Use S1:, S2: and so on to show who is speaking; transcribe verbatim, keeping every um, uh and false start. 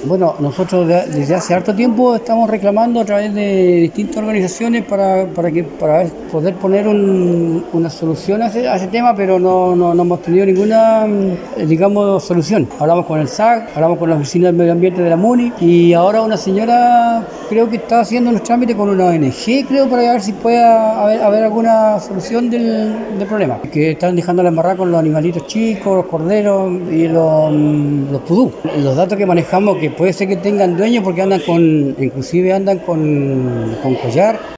S1: Bueno, nosotros de- desde hace harto tiempo estamos reclamando a través de distintas organizaciones para, para que para ver- poder poner un- una solución a ese, a ese tema, pero no, no, no hemos tenido ninguna, mm, eh, digamos, solución. Hablamos con el S A C, hablamos con la Oficina del Medio Ambiente de la MUNI y ahora una señora creo que está haciendo unos trámites con una O N G, creo, para ver si puede haber, haber alguna solución del, del problema. Que están dejando la embarrada con los animalitos chicos, los corderos y los, mm, los pudú. Los datos que manejamos que puede ser que tengan dueños porque andan con, inclusive andan con, con collar.